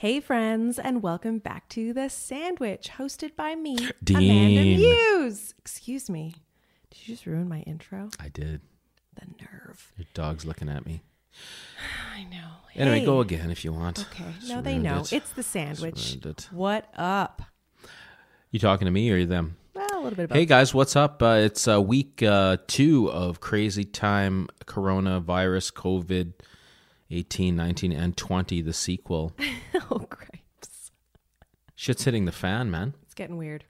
Hey friends, and welcome back to The Sandwich, hosted by me, Dean. Amanda Muse. Excuse me, did you just ruin my intro? I did. The nerve. Your dog's looking at me. I know. Anyway, Hey. go again if you want. Okay, Just no, they ruined know. it. It's The Sandwich. Just ruined it. What up? You talking to me or them? Well, a little bit about Hey guys, what's up? It's week 2 of Crazy Time Coronavirus COVID 18, 19, and 20, the sequel. Oh, grapes. Shit's hitting the fan, man. It's getting weird.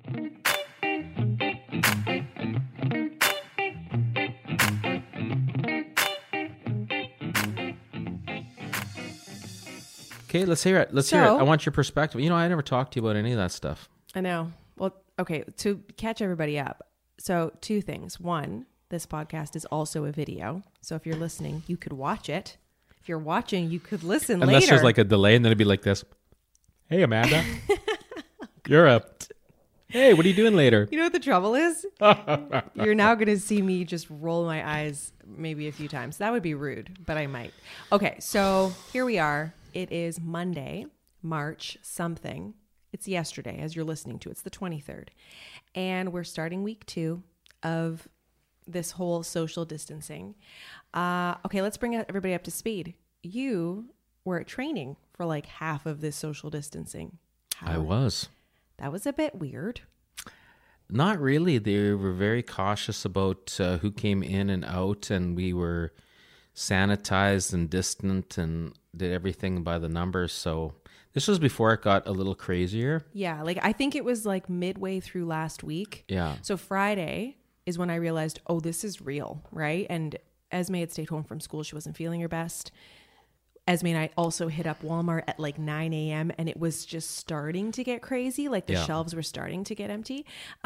Okay, let's hear it. Let's hear it. So- I want your perspective. You know, I never talked to you about any of that stuff. I know. Well, okay, to catch everybody up. So, two things. One, this podcast is also a video. So if you're listening, you could watch it. If you're watching, you could listen Unless later. there's like a delay and then it'd be like this. Hey, Amanda. You're up. Hey, what are you doing later? You know what the trouble is? You're now going to see me just roll my eyes maybe a few times. That would be rude, but I might. Okay, so here we are. It is Monday, March something. It's yesterday as you're listening to it. It's the 23rd. And we're starting week 2 of this whole social distancing. Okay, let's bring everybody up to speed. You were at training for like half of this social distancing. I was. That was a bit weird. Not really. They were very cautious about who came in and out, and we were sanitized and distant and did everything by the numbers. So this was before it got a little crazier. Yeah, like I think it was like midway through last week. Yeah. So Friday is when I realized, oh, this is real, right? And Esme had stayed home from school. She wasn't feeling her best. Esme and I also hit up Walmart at like 9 a.m. and it was just starting to get crazy. Like the Yeah. shelves were starting to get empty.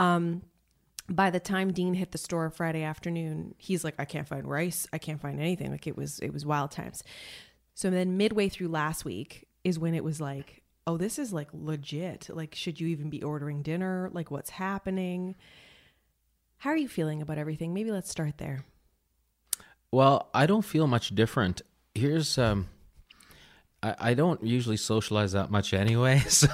By the time Dean hit the store Friday afternoon, he's like, I can't find rice. I can't find anything. Like it was wild times. So then midway through last week is when it was like, oh, this is like legit. Like, should you even be ordering dinner? Like what's happening? How are you feeling about everything? Maybe let's start there. Well, I don't feel much different. Here's, I don't usually socialize that much anyway. So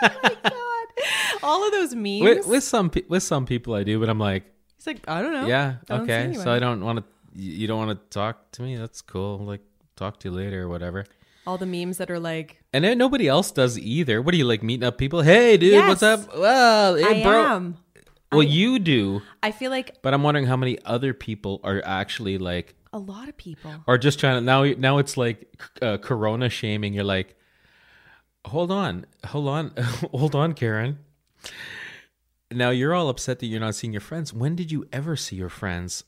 All of those memes. with some people I do, but I'm like, He's like, I don't know. yeah, I don't see okay. anyone. So I don't want to, you don't want to talk to me? That's cool. Like, talk to you later or whatever. All the memes that are like, And then nobody else does either. What are you, like, meeting up people? Hey, dude, Yes. what's up? Well, hey, I bro. am. Well, you do, I feel like but I'm wondering how many other people are actually like, a lot of people. or just trying to, now it's like Corona shaming. You're like, hold on, hold on, Karen. Now you're all upset that you're not seeing your friends. When did you ever see your friends?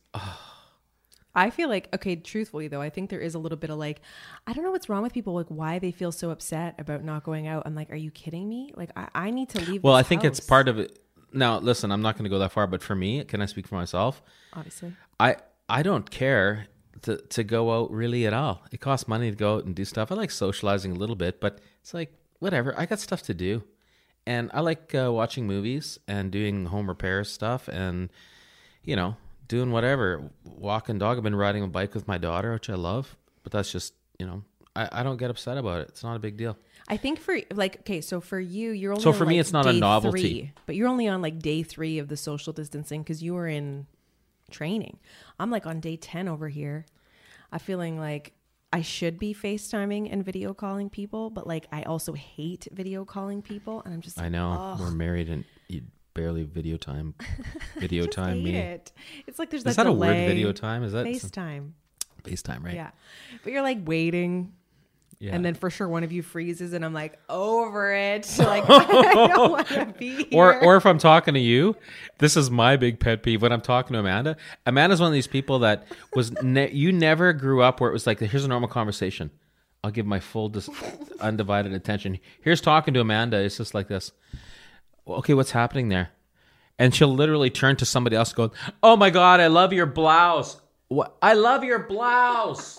I feel like, okay, truthfully though, I think there is a little bit of like, I don't know what's wrong with people, like why they feel so upset about not going out. I'm like, are you kidding me? Like I need to leave Well, this I think it's house. part of it. Now, listen, I'm not going to go that far, but for me, can I speak for myself? Obviously. I don't care to go out really at all. It costs money to go out and do stuff. I like socializing a little bit, but it's like, whatever. I got stuff to do. And I like watching movies and doing home repair stuff and, you know, doing whatever. Walking dog. I've been riding a bike with my daughter, which I love. But that's just, you know, I don't get upset about it. It's not a big deal. I think for like, okay, so for you, you're only So on, for me, like, it's not a day novelty. 3, but you're only on like day 3 of the social distancing because you were in training. I'm like on day 10 over here. I'm feeling like I should be FaceTiming and video calling people, but like I also hate video calling people, and I'm just I know. ugh. We're married and you barely video time Just hate me. it. It's like there's Is that that a delay. word, video time? Is that FaceTime? FaceTime, right? Yeah, but you're like waiting. Yeah. And then for sure one of you freezes and I'm like, over it. Like, I don't want to be here. Or if I'm talking to you, this is my big pet peeve when I'm talking to Amanda. Amanda's one of these people that was you never grew up where it was like, here's a normal conversation. I'll give my full undivided attention. Here's talking to Amanda. It's just like this. Okay, what's happening there? And she'll literally turn to somebody else going, oh my God, I love your blouse. What? I love your blouse.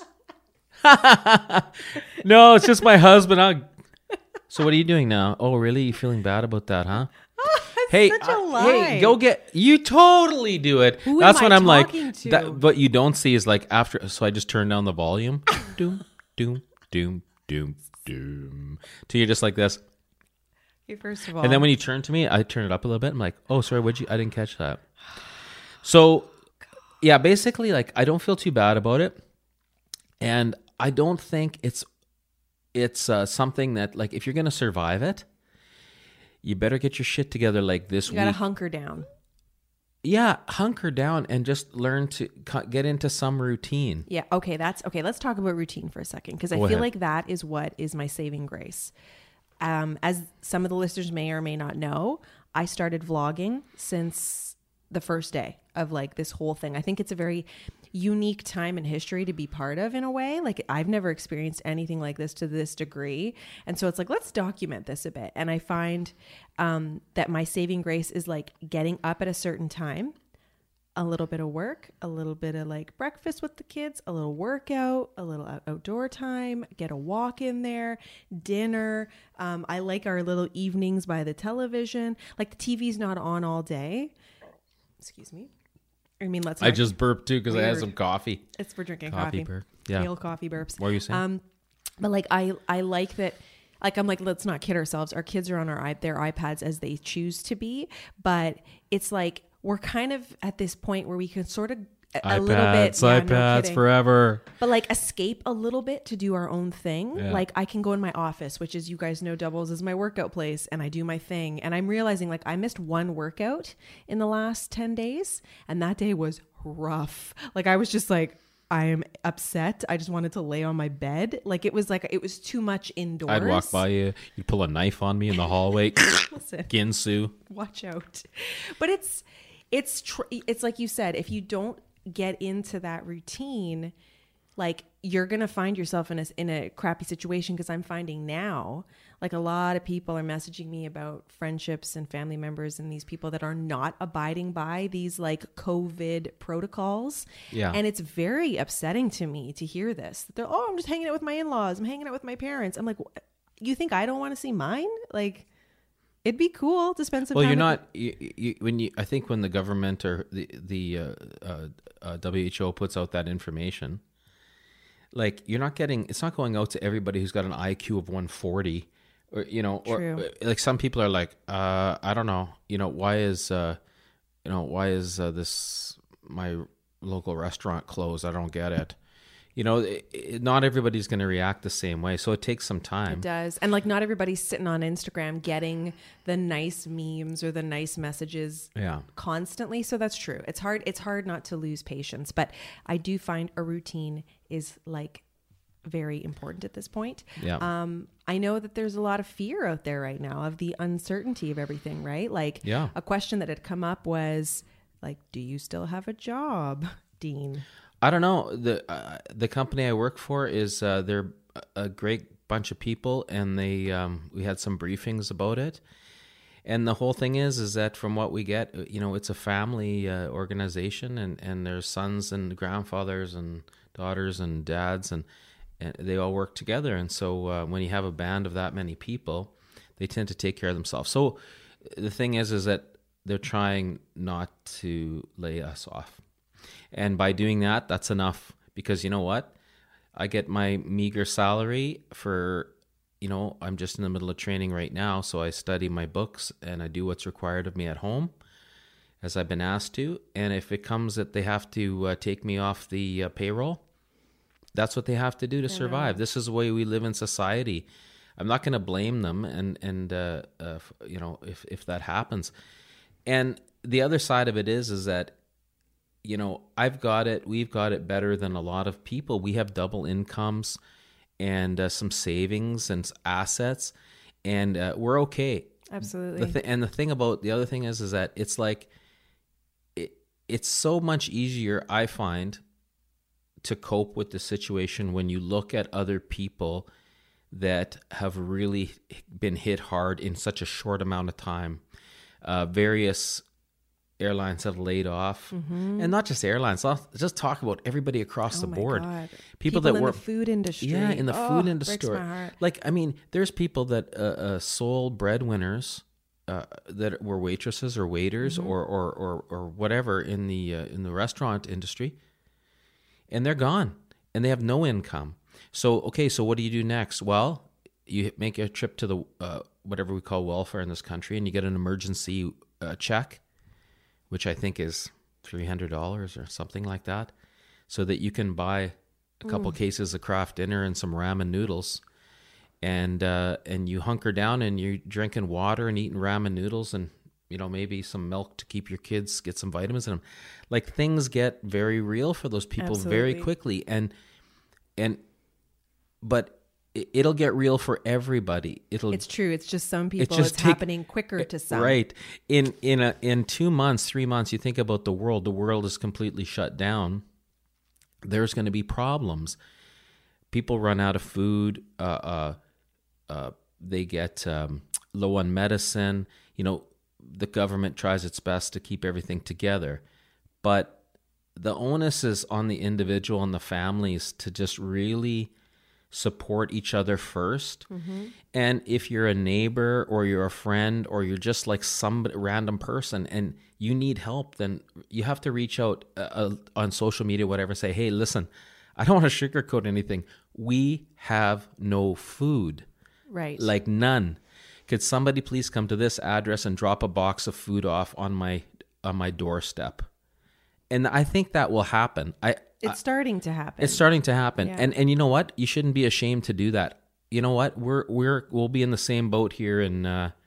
No, it's just my husband. So what are you doing now? Oh, really? You feeling bad about that, huh? Hey, such a lie. hey, go get. You totally do it. Who That's am when I I'm like. talking to? That, what you don't see is like after. So I just turn down the volume. Doom, doom, doom, doom, Doom. Till you're just like this. Okay, first of all. And then when you turn to me, I turn it up a little bit. I'm like, oh, sorry, I didn't catch that. So, yeah, basically, like, I don't feel too bad about it. And I don't think it's something that, like, if you're going to survive it, you better get your shit together like this week. You got to hunker down. Yeah, hunker down and just learn to get into some routine. Yeah, okay, let's talk about routine for a second, because I feel like that is what is my saving grace. As some of the listeners may or may not know, I started vlogging since the first day of like this whole thing. I think it's a very unique time in history to be part of, in a way. Like, I've never experienced anything like this to this degree. And so it's like, let's document this a bit. And I find that my saving grace is like getting up at a certain time, a little bit of work, a little bit of like breakfast with the kids, a little workout, a little outdoor time, get a walk in there, dinner. I like our little evenings by the television. Like, the TV's not on all day. Excuse me. I mean, I just burped too because I had some coffee. It's for drinking coffee. Burp. Yeah. Pale coffee burps. What were you saying? But like, I like that. Like, I'm like, let's not kid ourselves. Our kids are on their iPads as they choose to be. But it's like, we're kind of at this point where we can sort of a little bit. iPads forever. But like, escape a little bit to do our own thing. Yeah. Like, I can go in my office, which, is, you guys know, doubles as my workout place, and I do my thing. And I'm realizing, like, I missed one workout in the last 10 days, and that day was rough. Like, I was just like, I am upset. I just wanted to lay on my bed. Like, it was too much indoors. I'd walk by you. You'd pull a knife on me in the hallway. Listen, Ginsu. Watch out. But it's like you said, if you don't get into that routine, like, you're gonna find yourself in a crappy situation. Because I'm finding now, like, a lot of people are messaging me about friendships and family members and these people that are not abiding by these like COVID protocols. Yeah. And it's very upsetting to me to hear this. They're, oh, I'm just hanging out with my in-laws, I'm hanging out with my parents. I'm like, you think I don't want to see mine? Like, it'd be cool to spend some time. Well, you're not. I think when the government or the WHO puts out that information, like, you're not getting. It's not going out to everybody who's got an IQ of 140, or True. or like, some people are like, I don't know, why is this my local restaurant closed? I don't get it. Not everybody's going to react the same way. So it takes some time. It does. And like, not everybody's sitting on Instagram getting the nice memes or the nice messages constantly. So that's true. It's hard not to lose patience. But I do find a routine is like very important at this point. Yeah. I know that there's a lot of fear out there right now of the uncertainty of everything, right? Like, a question that had come up was like, do you still have a job, Dean? I don't know. The company I work for is they're a great bunch of people, and we had some briefings about it. And the whole thing is that from what we get, it's a family organization, and there's sons and grandfathers and daughters and dads, and they all work together. And so when you have a band of that many people, they tend to take care of themselves. So the thing is that they're trying not to lay us off. And by doing that, that's enough, because you know what? I get my meager salary for, I'm just in the middle of training right now. So I study my books and I do what's required of me at home, as I've been asked to. And if it comes that they have to take me off the payroll, that's what they have to do to survive. This is the way we live in society. I'm not going to blame them. And if that happens. And the other side of it is that, we've got it better than a lot of people. We have double incomes and some savings and assets, and we're okay. Absolutely. The other thing is that it's like, it's so much easier, I find, to cope with the situation when you look at other people that have really been hit hard in such a short amount of time. Various airlines have laid off, and not just airlines. I'll just talk about everybody across the board. God. People that in work the food industry. Yeah, in the food industry. Breaks my heart. Like, I mean, there's people that sole breadwinners that were waitresses or waiters or whatever in the restaurant industry, and they're gone and they have no income. So what do you do next? Well, you make a trip to the whatever we call welfare in this country, and you get an emergency check, which I think is $300 or something like that, so that you can buy a couple cases of Kraft Dinner and some ramen noodles, and you hunker down and you're drinking water and eating ramen noodles and maybe some milk to keep your kids, get some vitamins in them. Like, things get very real for those people very quickly, but it'll get real for everybody. It's true. It's just some people. It's happening quicker to some. Right. In 2 months, 3 months, you think about the world. The world is completely shut down. There's going to be problems. People run out of food. They get low on medicine. The government tries its best to keep everything together, but the onus is on the individual and the families to just really support each other first. Mm-hmm. And if you're a neighbor or you're a friend or you're just like some random person and you need help, then you have to reach out on social media, whatever, say, hey, listen, I don't want to sugarcoat anything. We have no food. Right. Like, none. Could somebody please come to this address and drop a box of food off on my doorstep? And I think that will happen. It's starting to happen. It's starting to happen. Yeah. And you know what? You shouldn't be ashamed to do that. You know what? We'll be in the same boat here in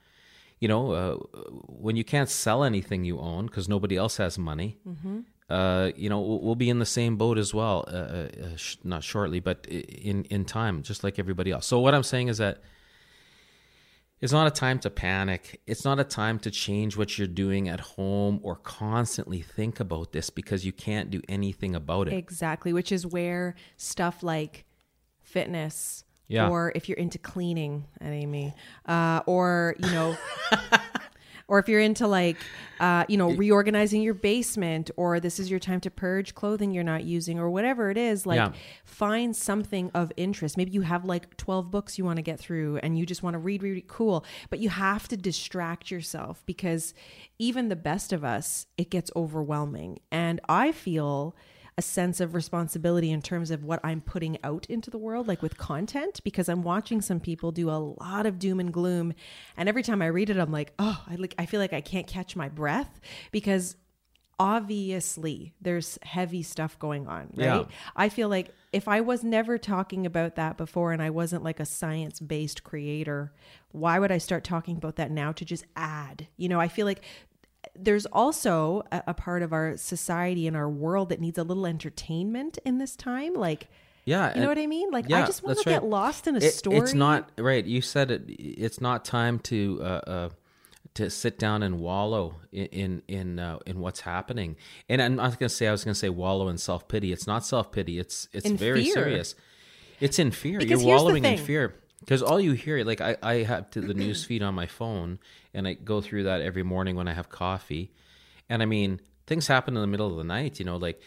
when you can't sell anything you own because nobody else has money. Mm-hmm. We'll be in the same boat as well. Not shortly, but in time, just like everybody else. So what I'm saying is that it's not a time to panic. It's not a time to change what you're doing at home or constantly think about this because you can't do anything about it. Exactly, which is where stuff like fitness, or if you're into cleaning, Amy, or or if you're into reorganizing your basement, or this is your time to purge clothing you're not using, or whatever it is, find something of interest. Maybe you have 12 books you want to get through and you just want to read, cool. But you have to distract yourself because even the best of us, it gets overwhelming. And I feel a sense of responsibility in terms of what I'm putting out into the world, with content, because I'm watching some people do a lot of doom and gloom. And every time I read it, I'm like, oh, I feel like I can't catch my breath because obviously there's heavy stuff going on, right? Yeah. I feel like if I was never talking about that before and I wasn't a science-based creator, why would I start talking about that now to just add? I feel like there's also a part of our society and our world that needs a little entertainment in this time. Yeah, you know what I mean? I just want to get lost in a story. It's not right. You said it. It's not time to sit down and wallow in what's happening. And I'm not going to say, I was going to say wallow in self-pity. It's not self-pity. It's very fear. Serious. It's in fear. Because you're wallowing in fear. Because all you hear, I have the news feed on my phone, and I go through that every morning when I have coffee. And I mean, things happen in the middle of the night,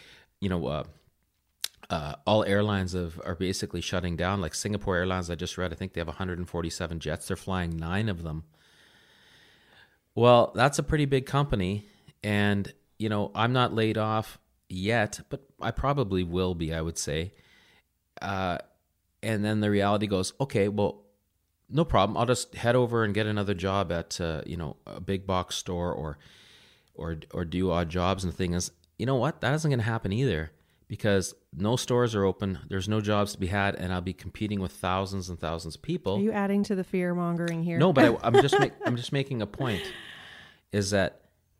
all airlines are basically shutting down. Like Singapore Airlines, I just read, I think they have 147 jets. They're flying 9 of them. Well, that's a pretty big company. And, I'm not laid off yet, but I probably will be, I would say. And then the reality goes, okay, well, no problem. I'll just head over and get another job at, a big box store or do odd jobs. And the thing is, you know what? That isn't going to happen either because no stores are open. There's no jobs to be had. And I'll be competing with thousands and thousands of people. Are you adding to the fear mongering here? No, but I'm just making a point is that,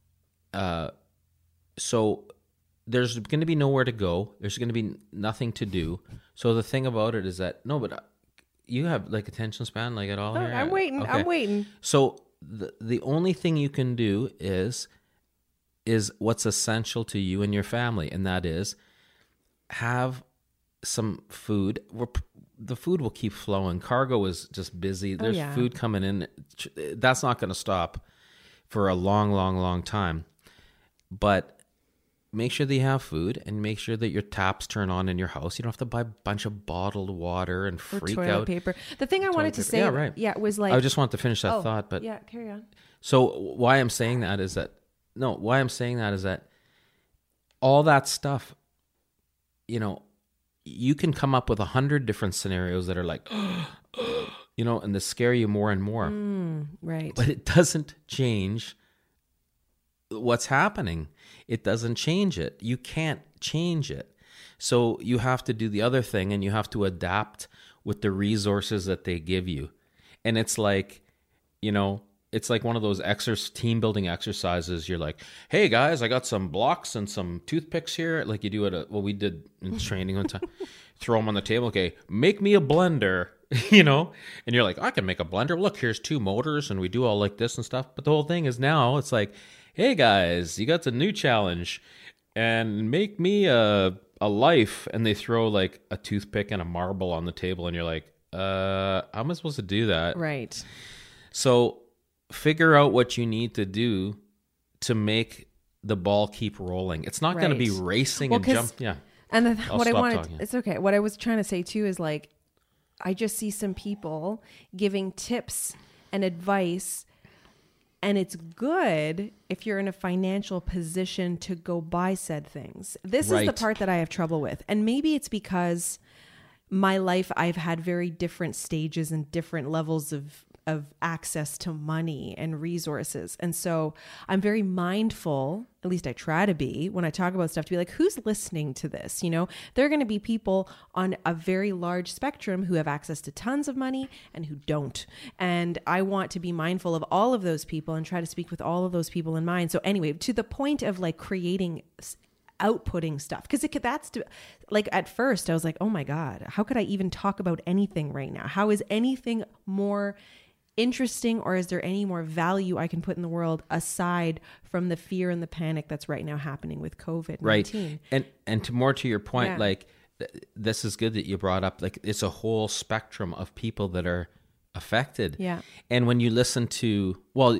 so there's going to be nowhere to go. There's going to be nothing to do. So the thing about it is that, you have attention span at all here? I'm waiting. Okay. I'm waiting. So the only thing you can do is what's essential to you and your family. And that is have some food. The food will keep flowing. Cargo is just busy. There's food coming in. That's not going to stop for a long, long, long time. But make sure that you have food and make sure that your taps turn on in your house. You don't have to buy a bunch of bottled water and freak or toilet out. Paper. The thing I wanted to say, was I just wanted to finish that thought, but carry on. So why I'm saying that is that all that stuff, you can come up with 100 different scenarios that are and they scare you more and more. Right. But it doesn't change what's happening. It doesn't change it. You can't change it. So you have to do the other thing, and you have to adapt with the resources that they give you. And it's like, it's like one of those team building exercises. You're like, hey guys, I got some blocks and some toothpicks here. Like you do at we did in training one time. Throw them on the table. Okay, make me a blender, and you're like, I can make a blender. Look, here's 2 motors, and we do all like this and stuff. But the whole thing is now it's like, hey guys, you got a new challenge, and make me a life. And they throw like a toothpick and a marble on the table, and you're like, how am I supposed to do that? Right. So figure out what you need to do to make the ball keep rolling. It's not going to be racing and jump. Yeah. And what I wanted, it's okay. What I was trying to say too is like, I just see some people giving tips and advice, and it's good if you're in a financial position to go buy said things. This is the part that I have trouble with. And maybe it's because my life, I've had very different stages and different levels of access to money and resources. And so I'm very mindful, at least I try to be, when I talk about stuff, to be like, who's listening to this? There are going to be people on a very large spectrum who have access to tons of money and who don't. And I want to be mindful of all of those people and try to speak with all of those people in mind. So anyway, to the point of like creating outputting stuff, because like at first I was like, oh my God, how could I even talk about anything right now? How is anything more interesting, or is there any more value I can put in the world aside from the fear and the panic that's right now happening with COVID-19? Right. And to your point, like this is good that you brought up, like it's a whole spectrum of people that are affected. Yeah. And when you listen to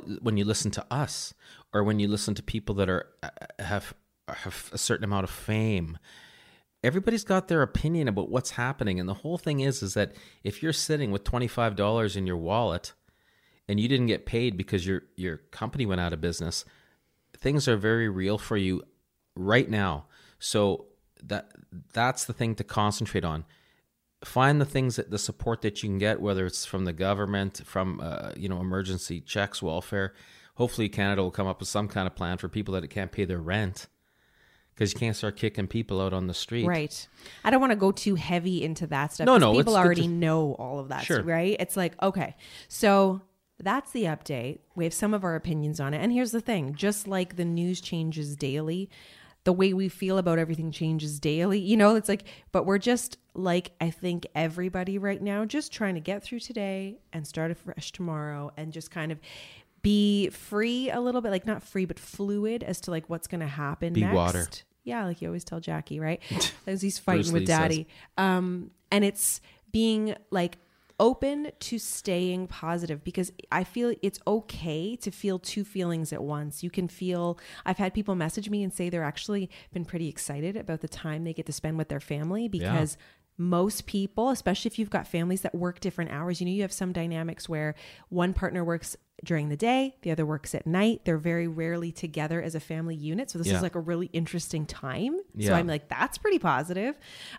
us, or when you listen to people that have a certain amount of fame, everybody's got their opinion about what's happening. And the whole thing is that if you're sitting with $25 in your wallet and you didn't get paid because your company went out of business, things are very real for you right now. So that's the thing to concentrate on. Find the things the support that you can get, whether it's from the government, from emergency checks, welfare. Hopefully Canada will come up with some kind of plan for people that can't pay their rent, because you can't start kicking people out on the street. Right. I don't want to go too heavy into that stuff. No. People already know all of that, sure. Right? It's like, okay, so that's the update. We have some of our opinions on it. And here's the thing, just like the news changes daily, the way we feel about everything changes daily. It's like, but we're just like, I think everybody right now, just trying to get through today and start afresh tomorrow, and just kind of be free a little bit, like not free, but fluid as to like what's going to happen next. Water. Yeah, like you always tell Jackie, right? As he's fighting with Daddy. And it's being like open to staying positive, because I feel it's okay to feel 2 feelings at once. You can feel, I've had people message me and say they're actually been pretty excited about the time they get to spend with their family, because most people, especially if you've got families that work different hours, you have some dynamics where one partner works during the day, the other works at night. They're very rarely together as a family unit. So this is like a really interesting time. Yeah. So I'm like, that's pretty positive.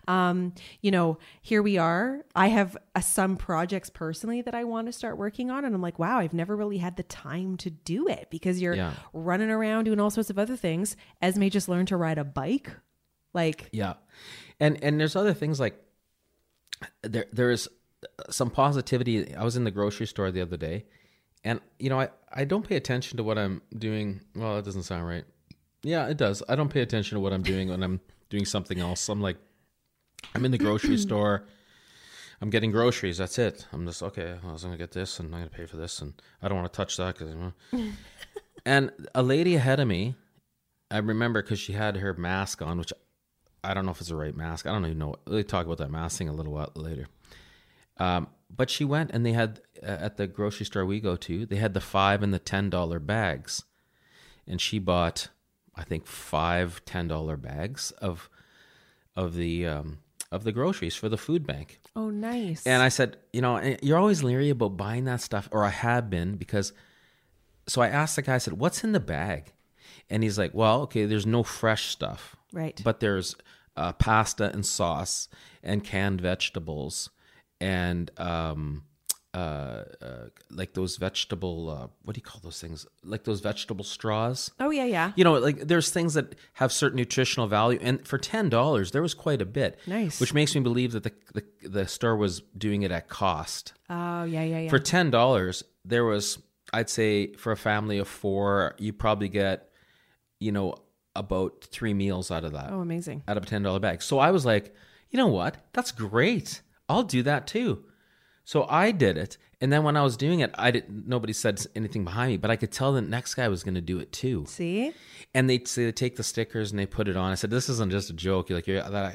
Here we are. I have some projects personally that I want to start working on. And I'm like, wow, I've never really had the time to do it, because you're running around doing all sorts of other things. Esme just learned to ride a bike. And there's other things like there is some positivity. I was in the grocery store the other day, and I don't pay attention to what I'm doing. Well, it doesn't sound right. Yeah, it does. I don't pay attention to what I'm doing when I'm doing something else. I'm in the grocery store. I'm getting groceries. That's it. I'm just, okay, I was going to get this, and I'm going to pay for this, and I don't want to touch that. And a lady ahead of me, I remember, because she had her mask on, which I don't know if it's the right mask. I don't even know. We'll talk about that mask thing a little while later. But she went, and they had, at the grocery store we go to, they had the $5 and the $10 bags. And she bought, I think, 5 $10 bags of the groceries for the food bank. Oh, nice. And I said, you're always leery about buying that stuff, or I have been, because, so I asked the guy, I said, what's in the bag? And he's like, well, okay, there's no fresh stuff. Right. But there's pasta and sauce and canned vegetables and like those vegetable, what do you call those things? Like those vegetable straws. Oh, yeah, yeah. You know, like there's things that have certain nutritional value, and for $10, there was quite a bit. Nice. Which makes me believe that the store was doing it at cost. Oh, yeah, yeah, yeah. For $10, there was, I'd say, for a family of 4, you probably get, you know, about 3 meals out of that. Oh, amazing. Out of a $10 bag. So I was like, you know what? That's great. I'll do that too. So I did it, and then when I was doing it, nobody said anything behind me, but I could tell the next guy was going to do it too. See? And they take the stickers and they put it on. I said, "This isn't just a joke. You're like,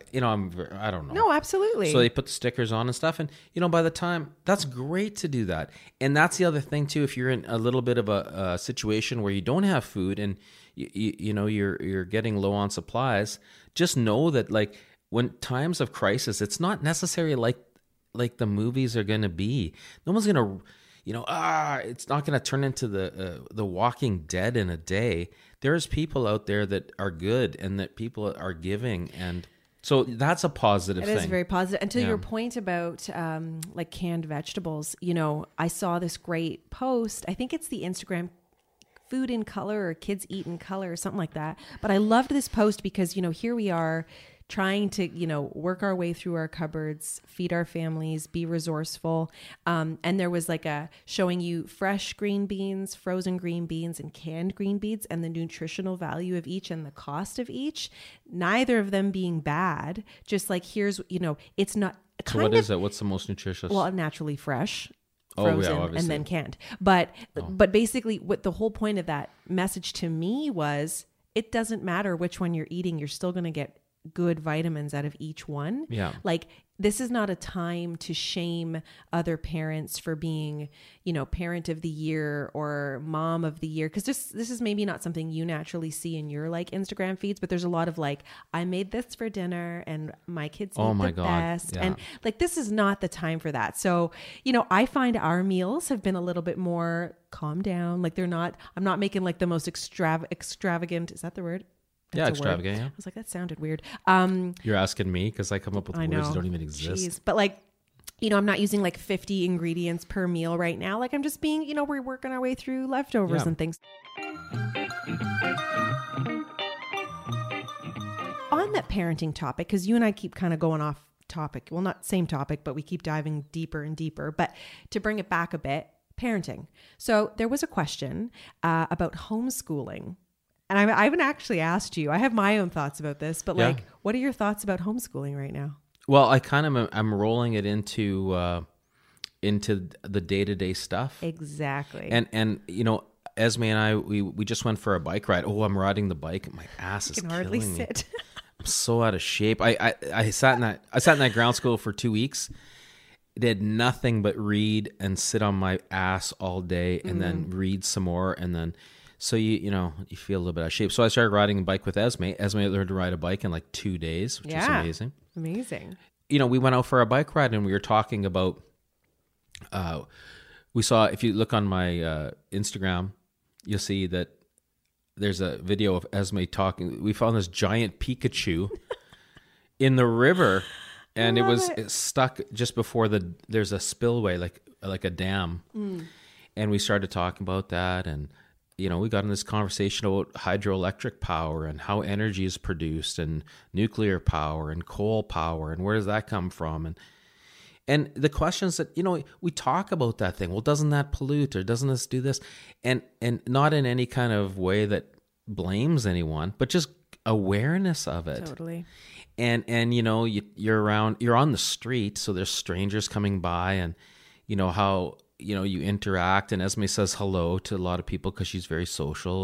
I don't know." No, absolutely. So they put the stickers on and stuff, and by the time, that's great to do that. And that's the other thing too. If you're in a little bit of a situation where you don't have food and you're getting low on supplies, just know that like when times of crisis, it's not necessarily like the movies are going to be. No one's going to, it's not going to turn into the Walking Dead in a day. There's people out there that are good and that people are giving. And so that's a positive thing. It is very positive. And to your point about like canned vegetables, I saw this great post. I think it's the Instagram Food in Color or Kids Eat in Color or something like that. But I loved this post because, here we are trying to, work our way through our cupboards, feed our families, be resourceful. And there was like showing you fresh green beans, frozen green beans, and canned green beans, and the nutritional value of each and the cost of each. Neither of them being bad. Just like here's, it's not. So what is it? What's the most nutritious? Well, naturally fresh. Frozen, and then canned. But basically, what the whole point of that message to me was, it doesn't matter which one you're eating. You're still going to get good vitamins out of each one. Yeah. Like, this is not a time to shame other parents for being, parent of the year or mom of the year. Cause this is maybe not something you naturally see in your like Instagram feeds, but there's a lot of like, I made this for dinner and my kids eat the best. Yeah. And like, this is not the time for that. So, I find our meals have been a little bit more calm down. Like I'm not making like the most extravagant, is that the word? That's extravagant. Yeah. I was like, that sounded weird. You're asking me because I come up with words that don't even exist. Jeez. But like, I'm not using like 50 ingredients per meal right now. Like I'm just being, we're working our way through leftovers and things. On that parenting topic, because you and I keep kind of going off topic. Well, not same topic, but we keep diving deeper and deeper. But to bring it back a bit, parenting. So there was a question about homeschooling. And I haven't actually asked you. I have my own thoughts about this, but like, what are your thoughts about homeschooling right now? Well, I kind of I'm rolling it into the day-to-day stuff. Exactly. And Esme and I we just went for a bike ride. Oh, I'm riding the bike and my ass is killing me. I can hardly sit. I'm so out of shape. I sat in that ground school for 2 weeks. Did nothing but read and sit on my ass all day and then read some more and then. So you feel a little bit out of shape. So I started riding a bike with Esme. Esme learned to ride a bike in like 2 days, which is amazing. Amazing. We went out for a bike ride and we were talking about. We saw, if you look on my Instagram, you'll see that there's a video of Esme talking. We found this giant Pikachu in the river, and it was stuck just before there's a spillway, like a dam, and we started talking about that and. We got in this conversation about hydroelectric power and how energy is produced and nuclear power and coal power and where does that come from? And the questions that, we talk about that thing. Well, doesn't that pollute or doesn't this do this? And not in any kind of way that blames anyone, but just awareness of it. Totally. And you're on the street, so there's strangers coming by and, how... you interact, and Esme says hello to a lot of people because she's very social,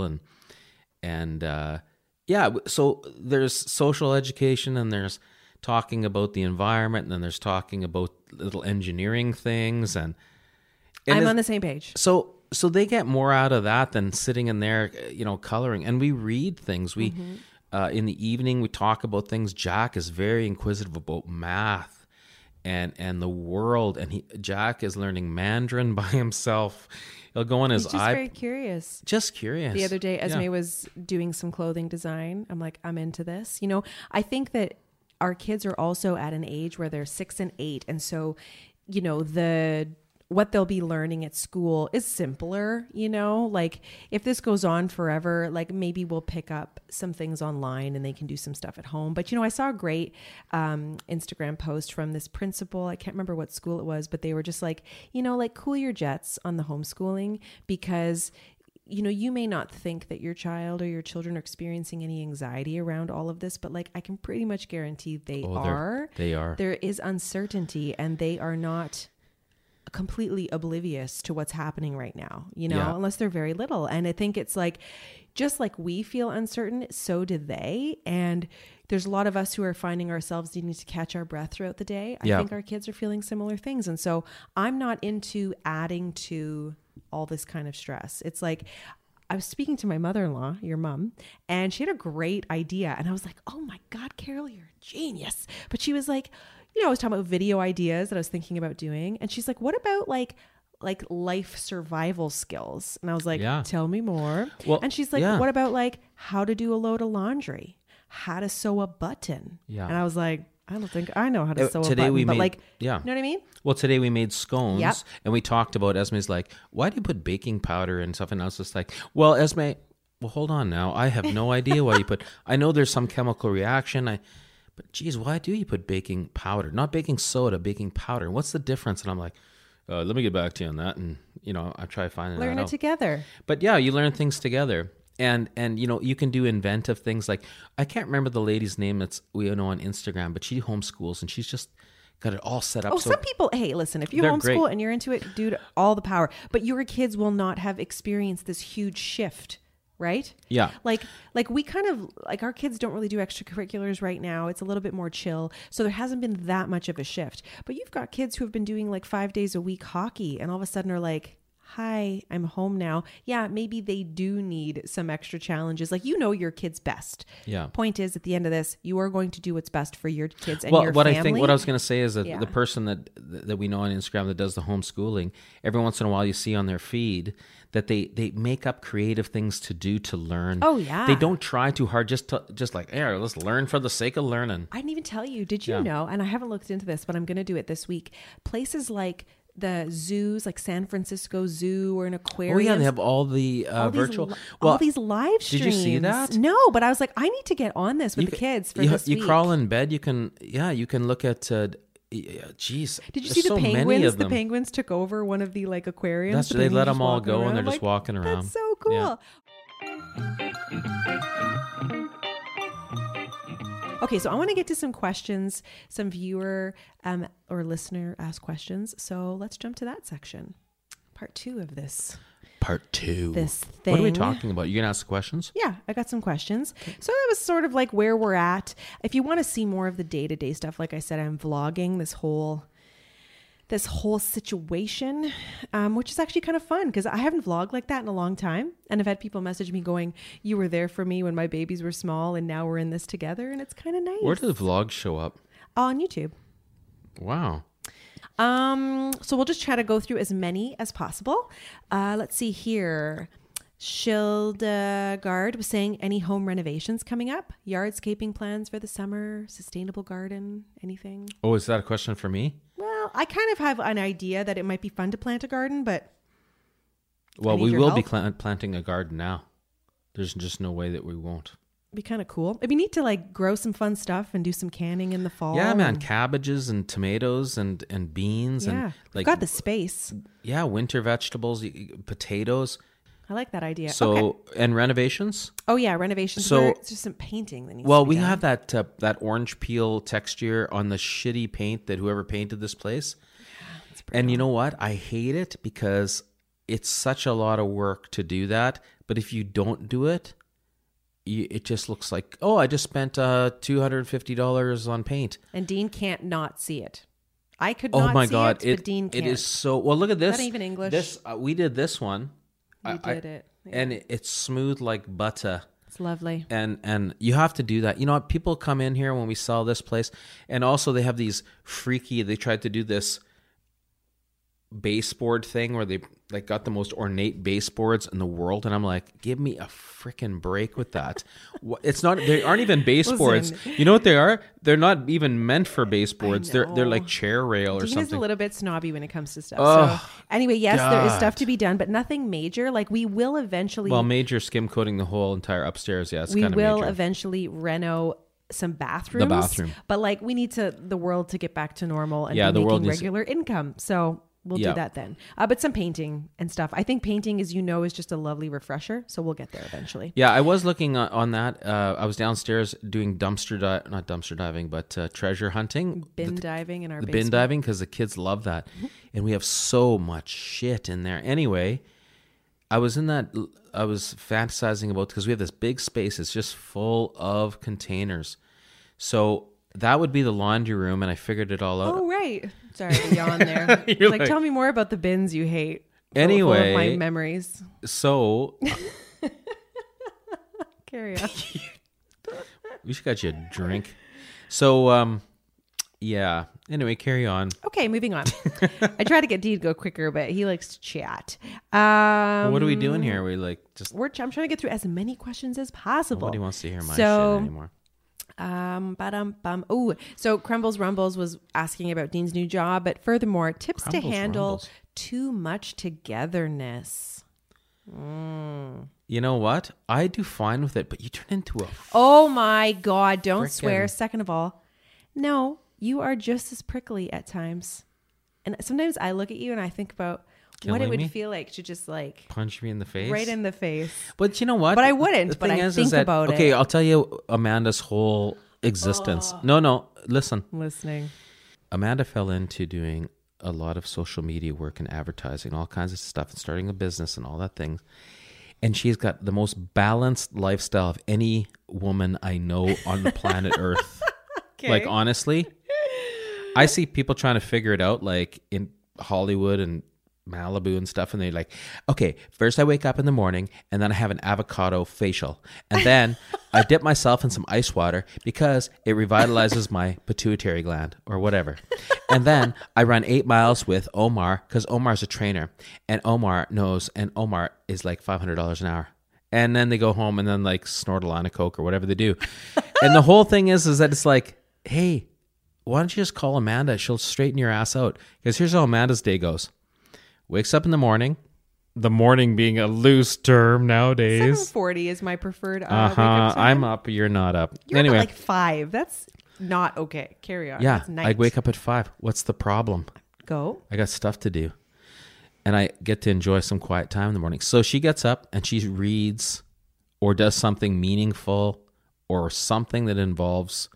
so there's social education, and there's talking about the environment, and then there's talking about little engineering things, and I'm on the same page. So they get more out of that than sitting in there, coloring, and we read things. We in the evening we talk about things. Jack is very inquisitive about math. And the world, and Jack is learning Mandarin by himself. He'll go on his iPad. He's just very curious. Just curious. The other day, Esme was doing some clothing design. I'm like, I'm into this. I think that our kids are also at an age where they're 6 and 8, and so, what they'll be learning at school is simpler, like if this goes on forever, like maybe we'll pick up some things online and they can do some stuff at home. But, I saw a great Instagram post from this principal. I can't remember what school it was, but they were just like, like cool your jets on the homeschooling because you may not think that your child or your children are experiencing any anxiety around all of this, but like I can pretty much guarantee they are. They are. There is uncertainty and they are not completely oblivious to what's happening right now, unless they're very little. And I think it's like, just like we feel uncertain, so do they. And there's a lot of us who are finding ourselves needing to catch our breath throughout the day. I think our kids are feeling similar things. And so I'm not into adding to all this kind of stress. It's like, I was speaking to my mother-in-law, your mom, and she had a great idea. And I was like, oh my God, Carol, you're a genius. But she was like, I was talking about video ideas that I was thinking about doing. And she's like, what about like life survival skills? And I was like, tell me more. Well, and she's like, what about like how to do a load of laundry, how to sew a button? Yeah. And I was like, I don't think I know how to sew a button, but like, you know what I mean? Well, today we made scones and we talked about, Esme's like, why do you put baking powder and stuff? And I was just like, well, Esme, hold on now. I have no idea why you put, I know there's some chemical reaction. But geez, why do you put baking powder? Not baking soda, baking powder. What's the difference? And I'm like, let me get back to you on that. And, I try finding learn it together. But yeah, you learn things together. And you can do inventive things. Like, I can't remember the lady's name that's we know on Instagram, but she homeschools and she's just got it all set up. Oh, some people, hey, listen, if you homeschool and you're into it, dude, all the power. But your kids will not have experienced this huge shift. Right? Yeah. Like we kind of like our kids don't really do extracurriculars right now. It's a little bit more chill. So there hasn't been that much of a shift. But you've got kids who have been doing like 5 days a week hockey and all of a sudden are like, hi, I'm home now. Yeah, maybe they do need some extra challenges. Like, your kids best. Yeah. Point is, at the end of this, you are going to do what's best for your kids and your family. What I was going to say is that the person that we know on Instagram that does the homeschooling, every once in a while you see on their feed that they make up creative things to do to learn. Oh yeah. They don't try too hard. Just like, hey, let's learn for the sake of learning. I didn't even tell you. Did you know? And I haven't looked into this, but I'm going to do it this week. Places like the zoos, like San Francisco Zoo or an aquarium. Oh yeah, they have all the virtual. All these live streams. Did you see that? No, but I was like, I need to get on this with the kids for this week. You crawl in bed. You can look at. Geez, did you see the penguins? The penguins took over one of the like aquariums. They let them all go, and they're just walking around. That's so cool. Yeah. Okay, so I want to get to some questions, some viewer or listener asked questions. So let's jump to that section. Part 2 of this. Part 2. This thing. What are we talking about? You gonna ask questions? Yeah, I got some questions. Okay. So that was sort of like where we're at. If you want to see more of the day-to-day stuff, like I said, I'm vlogging this whole situation, which is actually kind of fun because I haven't vlogged like that in a long time. And I've had people message me going, you were there for me when my babies were small and now we're in this together. And it's kind of nice. Where do the vlogs show up? On YouTube. Wow. So we'll just try to go through as many as possible. Let's see here. Schildegard was saying, any home renovations coming up? Yardscaping plans for the summer? Sustainable garden? Anything? Oh, is that a question for me? Well, I kind of have an idea that it might be fun to plant a garden, but... Well, we will be planting a garden now. There's just no way that we won't. Be kind of cool. It'd be neat to like grow some fun stuff and do some canning in the fall. Yeah, man, cabbages and tomatoes and beans and like got the space. Yeah, winter vegetables, potatoes. I like that idea. So okay. And renovations. Oh yeah, renovations. So it's just some painting that needs. Well, to be we done. have that orange peel texture on the shitty paint that whoever painted this place. Yeah, and you know what? I hate it because it's such a lot of work to do that. But if you don't do it, it just looks like, oh, I just spent $250 on paint. And Dean can't not see it. I could not see it. Oh my God. But Dean can't. It is so, well, look at this. Is that even English? This, we did this one. You did it. Yeah. And it's smooth like butter. It's lovely. And you have to do that. You know what? People come in here when we sell this place. And also they have these freaky, they tried to do this baseboard thing where they like got the most ornate baseboards in the world, and I'm like, give me a freaking break with that. It's not, they aren't even baseboards. You know what they are? They're not even meant for baseboards. They're like chair rail or Dean something. is a little bit snobby when it comes to stuff. Oh, so anyway, yes, there is God. stuff to be done, but nothing major. Like we will eventually Well, major skim coating the whole entire upstairs. Yeah, it's we kind of will major. eventually reno some bathrooms. bathroom. But like we need the world to get back to normal and Yeah, be the world making needs- regular income. So we'll Yeah. do that then. But some painting and stuff. I think painting, as you know, is just a lovely refresher. So we'll get there eventually. Yeah, I was looking on that. I was downstairs doing not dumpster diving, but treasure hunting. Bin diving in our The bin basement. diving, because the kids love that. And we have so much shit in there. Anyway, I was fantasizing about, because we have this big space. It's just full of containers. So that would be the laundry room, and I figured it all out. Oh, right. Sorry, I yawned there. You're like, tell me more about the bins you hate. Full of Anyway. my memories. So Carry on. we should get you a drink. So, yeah. Anyway, carry on. Okay, moving on. I try to get Dee to go quicker, but he likes to chat. Well, what are we doing here? We like just I'm trying to get through as many questions as possible. nobody wants to hear my So- shit anymore. Oh, so Crumbles Rumbles was asking about Dean's new job, but furthermore, tips to Crumbles handle Rumbles. too much togetherness. You know what? I do fine with it, but you turn into a Oh my God, don't Frickin- swear. Second of all, no, you are just as prickly at times. And sometimes I look at you and I think about what it Killing would me? feel like to just like punch me in the face. right in the face. But you know what? But I wouldn't, The but thing I is think that, about okay, it. I'll tell you Amanda's whole existence. No, listen. Listening. Amanda fell into doing a lot of social media work and advertising, all kinds of stuff, and starting a business and all that things. And she's got the most balanced lifestyle of any woman I know on the planet Earth. Okay. Like, honestly, I see people trying to figure it out, like in Hollywood and Malibu and stuff, and they're like, okay, first I wake up in the morning and then I have an avocado facial, and then I dip myself in some ice water because it revitalizes my pituitary gland or whatever, and then I run 8 miles with Omar because Omar's a trainer, and Omar knows, and Omar is like $500 an hour, and then they go home and then like snort a line of coke or whatever they do, and the whole thing is that it's like, hey, why don't you just call Amanda? She'll straighten your ass out, because here's how Amanda's day goes. Wakes up in the morning. The morning being a loose term nowadays. 7:40 is my preferred wake up time. I'm up. You're not up. You're Anyway, at like 5. That's not okay. Carry on. yeah, That's night. I wake up at 5. What's the problem? Go. I got stuff to do. And I get to enjoy some quiet time in the morning. So she gets up and she reads or does something meaningful or something that involves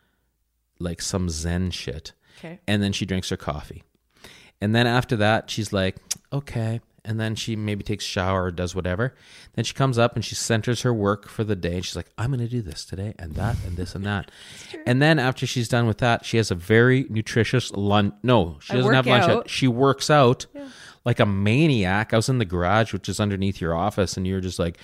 like some Zen shit. Okay. And then she drinks her coffee. And then after that, she's like, okay. And then she maybe takes a shower or does whatever. Then she comes up and she centers her work for the day. And she's like, I'm going to do this today and that and this and that. And then after she's done with that, she has a very nutritious lunch. No, she I doesn't have work lunch out. yet. She works out like a maniac. I was in the garage, which is underneath your office. And you were just like,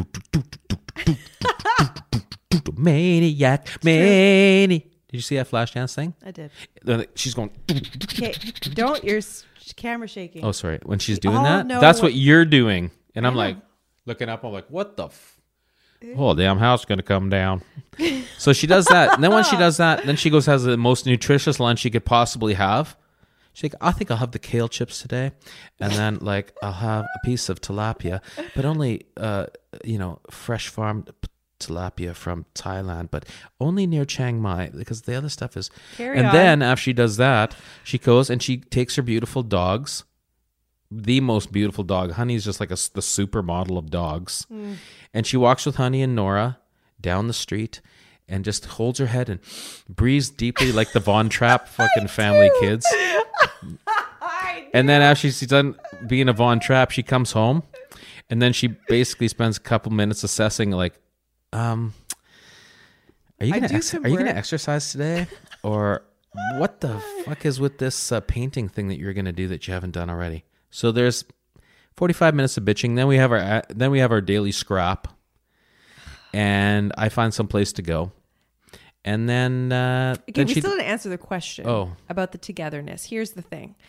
maniac. Did you see that flash dance thing? I did. She's going. Okay. Don't. Your camera shaking. Oh, sorry. When she's doing Oh, that, no. that's what you're doing. And I'm like, looking up, I'm like, what the whole damn house going to come down. So she does that. And then when she does that, then she goes, has the most nutritious lunch she could possibly have. She's like, I think I'll have the kale chips today. And then like, I'll have a piece of tilapia, but only, fresh farmed tilapia from Thailand, but only near Chiang Mai, because the other stuff is. Carry and on. then after she does that, she goes and she takes her beautiful dogs, the most beautiful dog. Honey's just like the supermodel of dogs. And she walks with Honey and Nora down the street and just holds her head and breathes deeply like the Von Trapp fucking family kids. And then after she's done being a Von Trapp, she comes home and then she basically spends a couple minutes assessing like, are you gonna exercise today, or what the fuck is with this painting thing that you're gonna do that you haven't done already? So there's 45 minutes of bitching. Then we have our daily scrap, and I find some place to go, and then Okay, we still didn't answer the question about the togetherness. Here's the thing.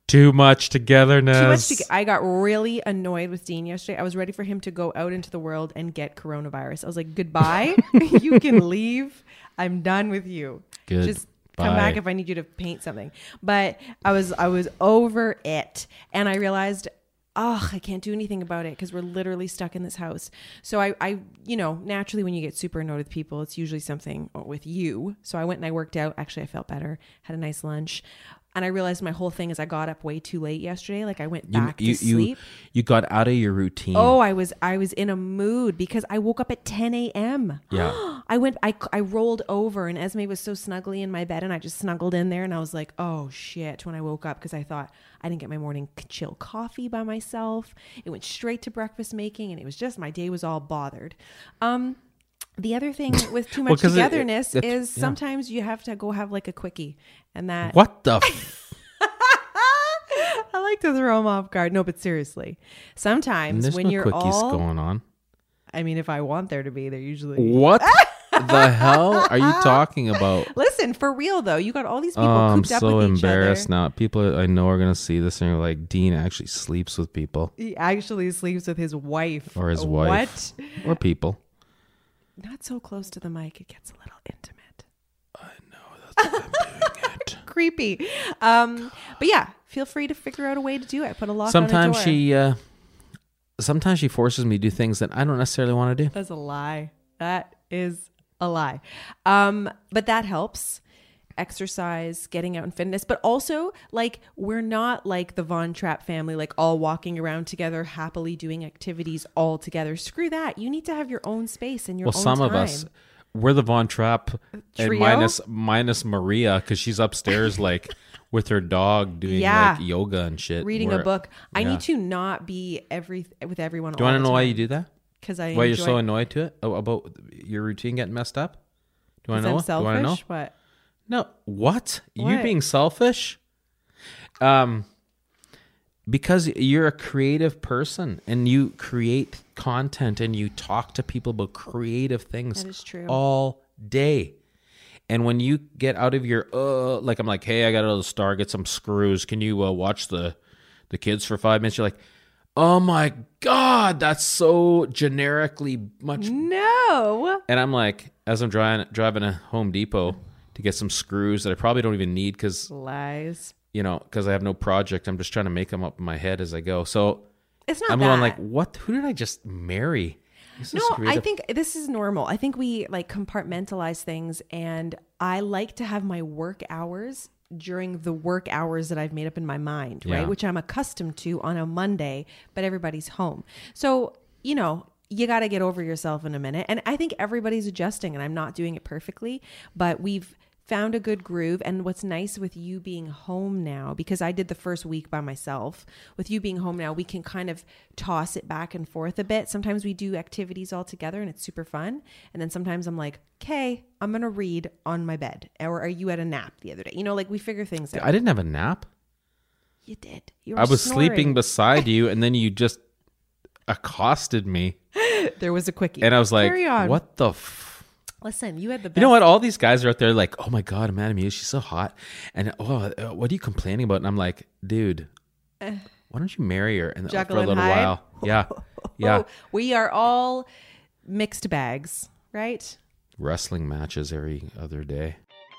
Too much togetherness. I got really annoyed with Dean yesterday. I was ready for him to go out into the world and get coronavirus. I was like, goodbye. You can leave. I'm done with you. Good. Just come back if I need you to paint something. But I was over it. And I realized, I can't do anything about it because we're literally stuck in this house. So I, naturally when you get super annoyed with people, it's usually something with you. So I went and I worked out. Actually, I felt better. Had a nice lunch. And I realized my whole thing is I got up way too late yesterday. Like I went back to sleep. You got out of your routine. Oh, I was in a mood because I woke up at 10 a.m. Yeah. I rolled over and Esme was so snuggly in my bed and I just snuggled in there and I was like, oh shit, when I woke up because I thought I didn't get my morning chill coffee by myself. It went straight to breakfast making and it was just, my day was all bothered. The other thing with too much togetherness is sometimes you have to go have like a quickie and that. What the? I like to throw them off guard. No, but seriously, sometimes There's when no you're quickies all going on. I mean, if I want there to be, they're usually. What the hell are you talking about? Listen, for real though, you got all these people I'm cooped up so with each other. embarrassed now. People I know are going to see this and you're like, Dean actually sleeps with people. He actually sleeps with his wife. Or his wife. What? Or people. Not so close to the mic. It gets a little intimate. I know. That's why I'm doing it. Creepy. But yeah, feel free to figure out a way to do it. Put a lock Sometimes on a door. Sometimes she forces me to do things that I don't necessarily want to do. That's a lie. That is a lie. But that helps. Exercise, getting out in fitness, but also like we're not like the Von Trapp family, like all walking around together, happily doing activities all together. Screw that. You need to have your own space and your own time. Well, some of us, we're the Von Trapp and minus Maria because she's upstairs like with her dog doing like yoga and shit. Reading a book. I need to not be with everyone. Do you want to know why you do that? Because why you're so annoyed to it about your routine getting messed up? Do you want to know? I'm selfish? Do you want to know? What? No. What? You being selfish? Because you're a creative person and you create content and you talk to people about creative things. That is true. All day. And when you get out of your, like I'm like, hey, I got out of the store, get some screws. Can you watch the kids for 5 minutes? You're like, oh my God, that's so generically much. No. And I'm like, as I'm driving to Home Depot to get some screws that I probably don't even need because lies. Because I have no project. I'm just trying to make them up in my head as I go. So it's not. I'm going like, what? Who did I just marry? No, I think this is normal. I think we like compartmentalize things, and I like to have my work hours during the work hours that I've made up in my mind, right? Which I'm accustomed to on a Monday, but everybody's home. So, you got to get over yourself in a minute. And I think everybody's adjusting, and I'm not doing it perfectly, but we've found a good groove. And what's nice with you being home now, because I did the first week by myself, with you being home now, we can kind of toss it back and forth a bit. Sometimes we do activities all together and it's super fun. And then sometimes I'm like, okay, I'm going to read on my bed. Or are you at a nap the other day? Like we figure things out. I didn't have a nap. You did. You were I was snoring. sleeping beside you and then you just accosted me. There was a quickie. And I was like, carry on. What the Listen, you had the best. You know what? All these guys are out there like, oh my God, Amanda Muse, she's so hot. And what are you complaining about? And I'm like, dude, why don't you marry her and for a little while? Yeah. Yeah. We are all mixed bags, right? Wrestling matches every other day.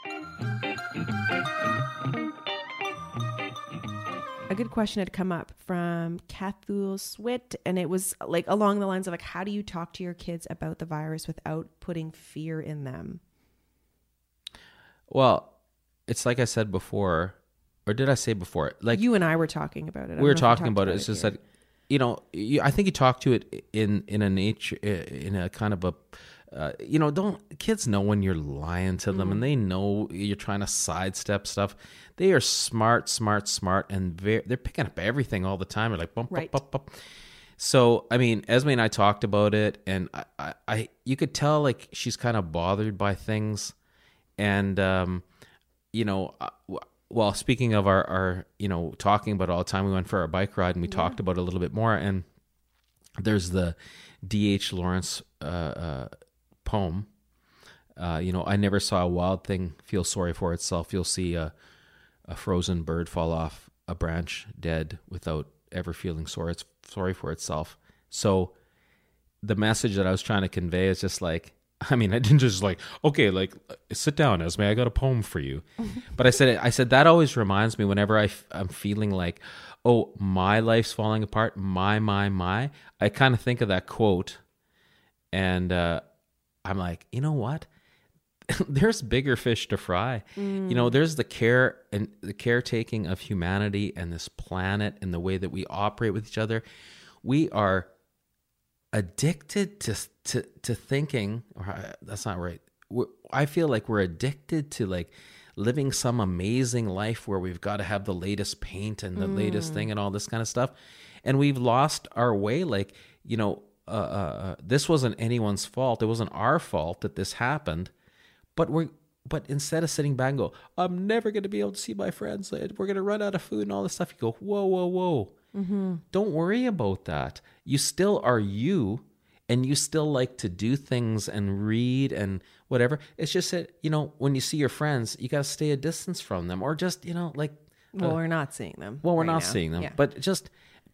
A good question had come up from Cathul Swit, and it was like along the lines of like, how do you talk to your kids about the virus without putting fear in them? Well, it's like I said before, or did I say before? Like you and I were talking about it. We were talking about it. It's just that, I think you talk to it in a nature, in a kind of a, kids know when you're lying to them and they know you're trying to sidestep stuff. They are smart, and they're picking up everything all the time. They're like, bump, right. bump, bump, bump. So, I mean, Esme and I talked about it, and I you could tell like she's kind of bothered by things, and well, speaking of our talking about it all the time, we went for our bike ride and we talked about it a little bit more. And there's the D.H. Lawrence poem. I never saw a wild thing feel sorry for itself. You'll see a frozen bird fall off a branch dead without ever feeling sorry for itself. So the message that I was trying to convey is just like, I mean, I didn't just like, okay, like sit down, Esme, I got a poem for you. But I said that always reminds me whenever I'm feeling like, oh, my life's falling apart, my, I kind of think of that quote, and I'm like, you know what? There's bigger fish to fry. You know, there's the care and the caretaking of humanity and this planet and the way that we operate with each other. We are addicted to thinking, or that's not right. I feel like we're addicted to like living some amazing life where we've got to have the latest paint and the latest thing and all this kind of stuff. And we've lost our way. Like, you know, this wasn't anyone's fault. It wasn't our fault that this happened. But instead of sitting back and go, I'm never going to be able to see my friends. We're going to run out of food and all this stuff. You go, whoa. Mm-hmm. Don't worry about that. You still are you, and you still like to do things and read and whatever. It's just that, you know, when you see your friends, you got to stay a distance from them, or just, you know, like. Well, we're not seeing them. Well, we're right not now. seeing them, Yeah. but just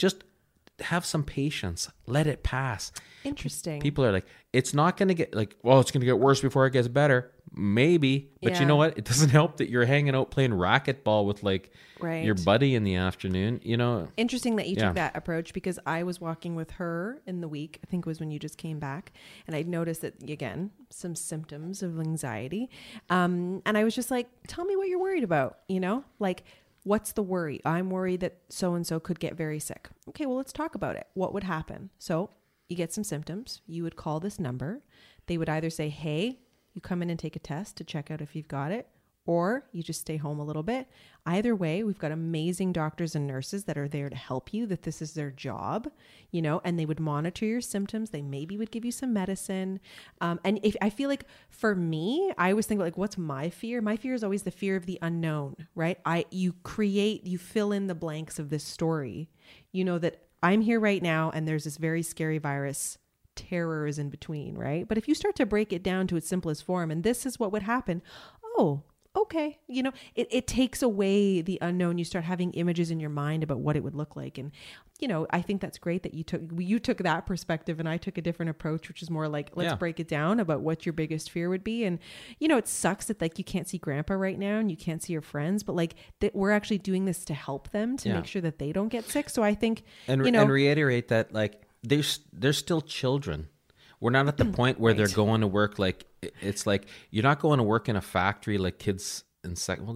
have some patience. Let it pass. Interesting. People are like, it's not going to get like, well, it's going to get worse before it gets better. Maybe, but you know what? It doesn't help that you're hanging out playing racquetball with like your buddy in the afternoon, you know? Interesting that you took that approach, because I was walking with her in the week. I think it was when you just came back, and I noticed that, again, some symptoms of anxiety. And I was just like, tell me what you're worried about, you know? Like, what's the worry? I'm worried that so-and-so could get very sick. Okay, well, let's talk about it. What would happen? So you get some symptoms. You would call this number. They would either say, hey, you come in and take a test to check out if you've got it, or you just stay home a little bit. Either way, we've got amazing doctors and nurses that are there to help you, that this is their job, you know, and they would monitor your symptoms. They maybe would give you some medicine. And if I feel like for me, I always think like, what's my fear? My fear is always the fear of the unknown, right? You fill in the blanks of this story. You know that I'm here right now and there's this very scary virus. Terror is in between, right? But if you start to break it down to its simplest form, and this is what would happen, oh, okay. You know, it takes away the unknown. You start having images in your mind about what it would look like. And, you know, I think that's great that you took that perspective, and I took a different approach, which is more like, let's break it down about what your biggest fear would be. And, you know, it sucks that like you can't see grandpa right now and you can't see your friends, but like that we're actually doing this to help them, to make sure that they don't get sick. So I think, and reiterate that, like, they're still children. We're not at the point where they're going to work. Like, it's like, you're not going to work in a factory like kids in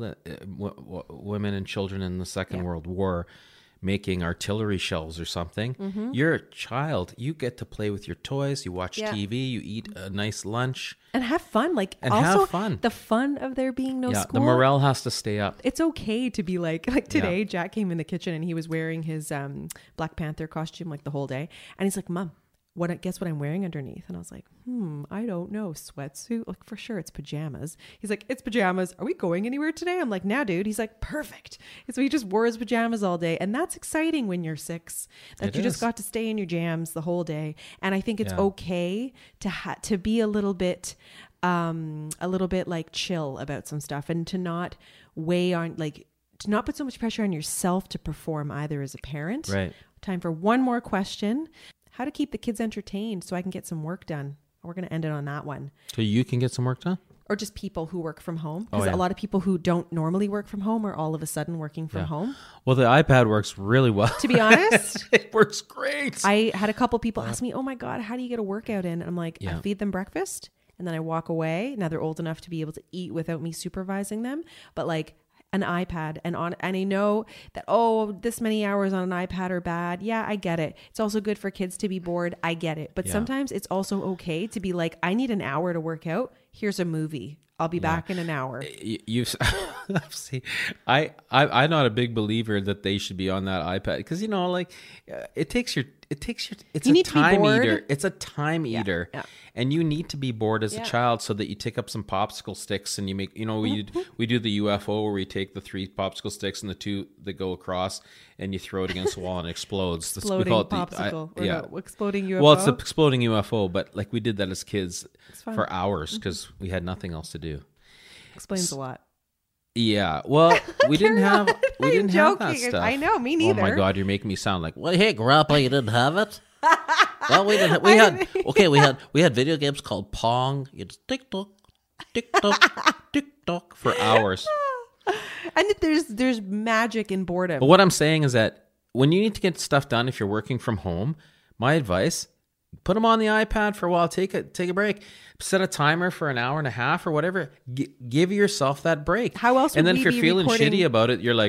women and children in the Second World War making artillery shells or something. Mm-hmm. You're a child. You get to play with your toys. You watch TV. You eat a nice lunch. And have fun. Like, and also have fun. The fun of there being no school. The morale has to stay up. It's okay to be like today, Jack came in the kitchen and he was wearing his Black Panther costume like the whole day. And he's like, Mom, guess what I'm wearing underneath? And I was like, I don't know. Sweatsuit? Like, for sure it's pajamas. He's like, it's pajamas. Are we going anywhere today? I'm like, nah, dude. He's like, perfect. And so he just wore his pajamas all day. And that's exciting when you're 6, that you just got to stay in your jams the whole day. And I think it's okay to be a little bit like chill about some stuff, and to not to not put so much pressure on yourself to perform either as a parent. Right. Time for one more question. How to keep the kids entertained so I can get some work done. We're going to end it on that one. So you can get some work done? Or just people who work from home. Because a lot of people who don't normally work from home are all of a sudden working from home. Well, the iPad works really well. To be honest. It works great. I had a couple people ask me, oh my God, how do you get a workout in? And I'm like, I feed them breakfast and then I walk away. Now they're old enough to be able to eat without me supervising them. But like, an iPad and I know that, this many hours on an iPad are bad. Yeah, I get it. It's also good for kids to be bored. I get it. But sometimes it's also okay to be like, I need an hour to work out. Here's a movie. I'll be back in an hour. You see, I'm not a big believer that they should be on that iPad, because, you know, like it's a time eater. It's a time eater. Yeah. And you need to be bored as a child so that you take up some popsicle sticks and you make, you know, we do the UFO where we take the 3 popsicle sticks and the 2 that go across and you throw it against the wall and it explodes. Exploding popsicle. Exploding UFO. Well, it's the exploding UFO, but like we did that as kids for hours because we had nothing else to do. Explains a lot. Yeah. Well, we didn't have We didn't have that stuff. I know, me neither. Oh my God, you're making me sound like, well, hey, Grandpa, you didn't have it? Well, we didn't. We had video games called Pong. You just tick tock, tick tock for hours. And there's magic in boredom. But what I'm saying is that when you need to get stuff done, if you're working from home, my advice: put them on the iPad for a while. Take a break. Set a timer for an hour and a half or whatever. Give yourself that break. How else? And then if if you're feeling shitty about it, you're like,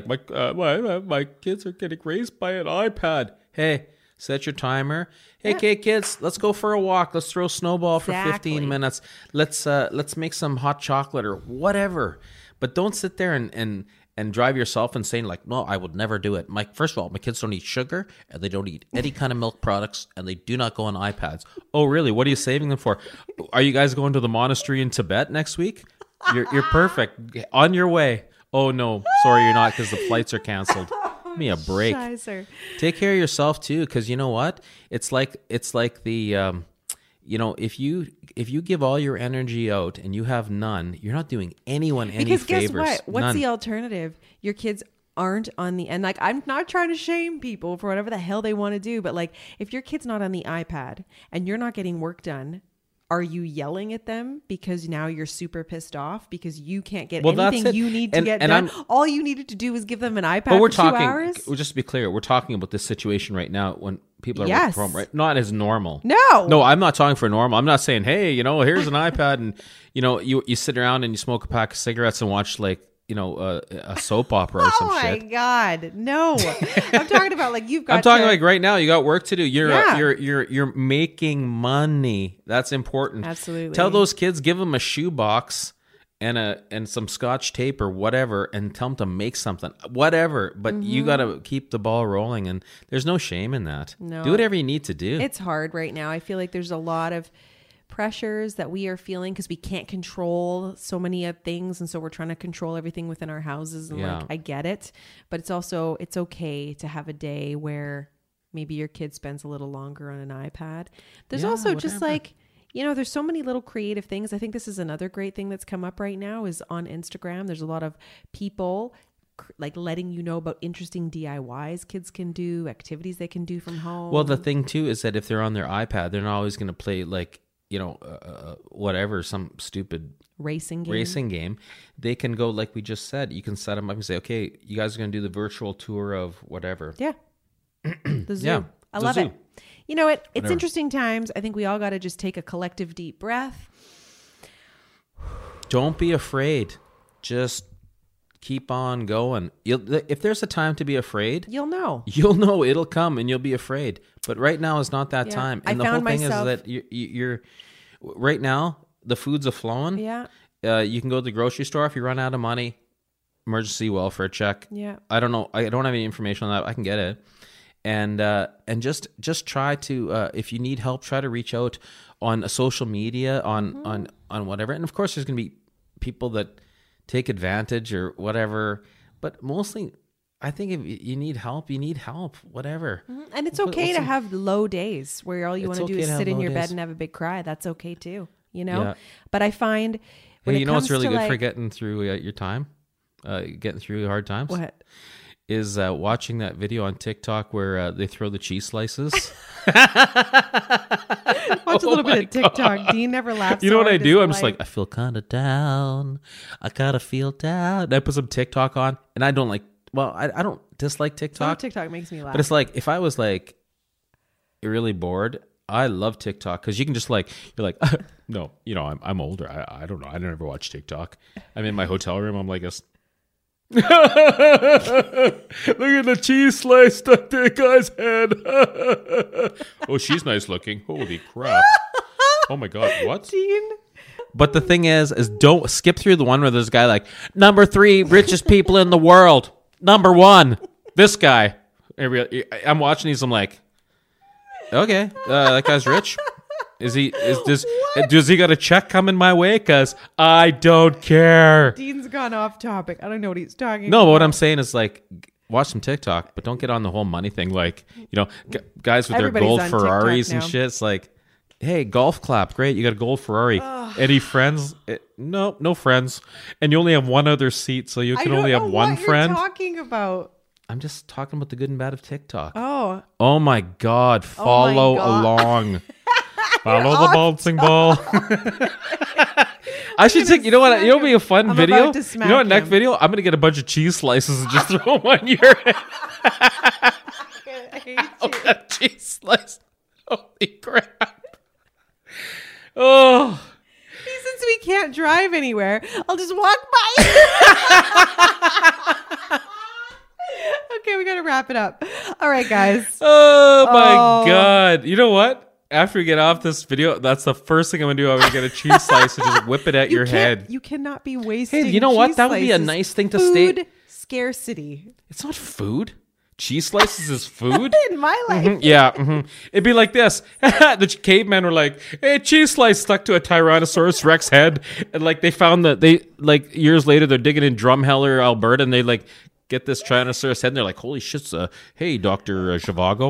my kids are getting raised by an iPad. Hey, set your timer. Hey, kids, let's go for a walk. Let's throw a snowball for 15 minutes. Let's make some hot chocolate or whatever. But don't sit there and drive yourself insane like, no, I would never do it. First of all, my kids don't eat sugar, and they don't eat any kind of milk products, and they do not go on iPads. Oh, really? What are you saving them for? Are you guys going to the monastery in Tibet next week? You're perfect. On your way. Oh, no. Sorry, you're not, because the flights are canceled. Give me a break. Scheiße. Take care of yourself, too, because you know what? It's like the... if you give all your energy out and you have none, you're not doing anyone any favors. Because guess what? What's None. the alternative? Your kids aren't on the end. Like, I'm not trying to shame people for whatever the hell they want to do, but like, if your kid's not on the iPad and you're not getting work done, are you yelling at them because now you're super pissed off because you can't get anything you need to get done? All you needed to do was give them an iPad for 2 hours? Well, just to be clear, we're talking about this situation right now when people are working from home, right? Not as normal. No, I'm not talking for normal. I'm not saying, hey, here's an iPad and, you sit around and you smoke a pack of cigarettes and watch like, a soap opera or some shit. Oh my God, no! I'm talking about like you've got. I'm talking like right now. You got work to do. You're making money. That's important. Absolutely. Tell those kids, give them a shoebox and some Scotch tape or whatever, and tell them to make something, whatever. But you got to keep the ball rolling, and there's no shame in that. No, do whatever you need to do. It's hard right now. I feel like there's a lot of pressures that we are feeling because we can't control so many of things, and so we're trying to control everything within our houses, and like I get it, but it's okay to have a day where maybe your kid spends a little longer on an iPad. There's also just like there's so many little creative things. I think this is another great thing that's come up right now is on Instagram. There's a lot of people like letting you know about interesting DIYs kids can do, activities they can do from home. Well, the thing too is that if they're on their iPad, they're not always going to play like whatever, some stupid racing game. They can go, like we just said, you can set them up and say, okay, you guys are going to do the virtual tour of whatever. Yeah. The zoo. Yeah, I love it. You know what? It's interesting times. I think we all got to just take a collective deep breath. Don't be afraid. Just keep on going. If there's a time to be afraid, you'll know. It'll come and you'll be afraid. But right now is not that time. And the whole thing is that you're right now, the food's a-flowing. Yeah. You can go to the grocery store if you run out of money. Emergency welfare check. Yeah. I don't know. I don't have any information on that. I can get it. And just try to if you need help, try to reach out on social media on whatever. And of course, there's going to be people that take advantage or whatever. But mostly, I think if you need help, whatever. And it's okay to have low days where all you want to do is sit in your bed and have a big cry. That's okay too, Yeah. But I find when what's really good for getting through your time, getting through hard times? What? Is watching that video on TikTok where they throw the cheese slices. Watch a little bit of TikTok. God. Dean never laughs. You know what I do? I'm just like, I feel kind of down. I kind of feel down. And I put some TikTok on, and I don't like. Well, I don't dislike TikTok. TikTok makes me laugh. But it's like if I was like really bored, I love TikTok because you can just like you're like no, I'm older. I don't know. I never watch TikTok. I'm in my hotel room. I'm like a. Look at the cheese slice stuck to the guy's head. Oh, she's nice looking. Holy crap. Oh my God, what? Dean. But the thing is don't skip through the one where there's a guy like, number 3 richest people in the world. Number 1, this guy. I'm watching these, I'm like, okay, that guy's rich. Does he got a check coming my way? Because I don't care. Dean's gone off topic. I don't know what he's talking about. No, but what I'm saying is like, watch some TikTok, but don't get on the whole money thing. Like, guys with their gold Ferraris and shit. It's like, Hey, golf clap. Great. You got a gold Ferrari. Any friends? No friends. And you only have one other seat, so you can only have one friend. What you're talking about? I'm just talking about the good and bad of TikTok. Oh My God. Follow along. Follow the bouncing ball. I should take, you know what? You know what would be a fun video? about to You know what, smack next him. video? I'm going to get a bunch of cheese slices and just throw them on your head. I hate Oh, that cheese slice. Holy crap. Oh. Since we can't drive anywhere, I'll just walk by. Okay, we gotta wrap it up. All right, guys. Oh my God. You know what? After we get off this video, that's the first thing I'm going to do. I'm going to get a cheese slice and just whip it at your head. You cannot be wasting. Hey, you know what? cheese That would be a slices. nice thing to Food state. scarcity It's not food. Cheese slices is food? in my life. Yeah. It'd be like this. The cavemen were like, hey, cheese slice stuck to a Tyrannosaurus Rex head. And like they found that years later, they're digging in Drumheller, Alberta, and they like get this Tyrannosaurus head and they're like, holy shit, hey, Dr. Zhivago.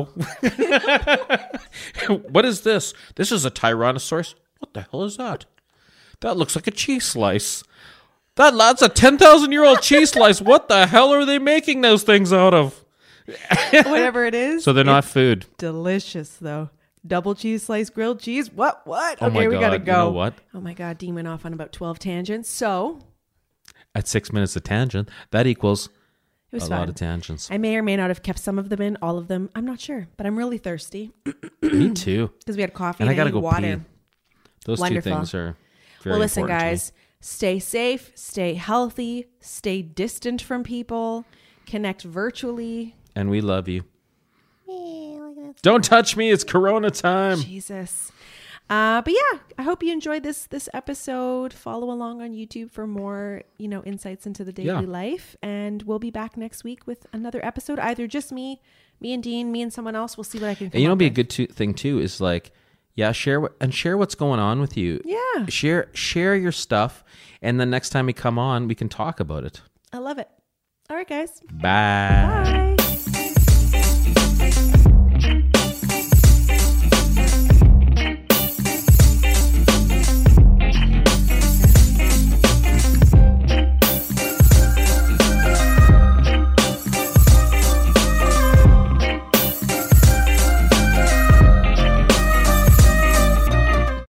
What is this? This is a Tyrannosaurus. What the hell is that? That looks like a cheese slice. That's a 10,000-year-old cheese slice. What the hell are they making those things out of? Whatever it is. So they're not food. Delicious though. Double cheese slice, grilled cheese. What? Oh Okay, my we gotta God. go. You know what? Oh my God, Dean went off on about 12 tangents. So At 6 minutes a tangent, that equals it was a fun. lot of tangents. I may or may not have kept some of them in, all of them. I'm not sure, but I'm really thirsty Me too. because we had coffee And I gotta need go water. pee. Those Wonderful. two things are very Well, listen, important to me. guys, stay safe, stay healthy, stay distant from people, connect virtually. And we love you. Don't touch me. It's Corona time. Jesus. But yeah, I hope you enjoyed this episode. Follow along on YouTube for more, insights into the daily life. And we'll be back next week with another episode. Either just me and Dean, me and someone else. We'll see what I can. And be a good thing too is like, share what's going on with you. Yeah. Share your stuff, and the next time we come on, we can talk about it. I love it. All right, guys. Bye. Bye.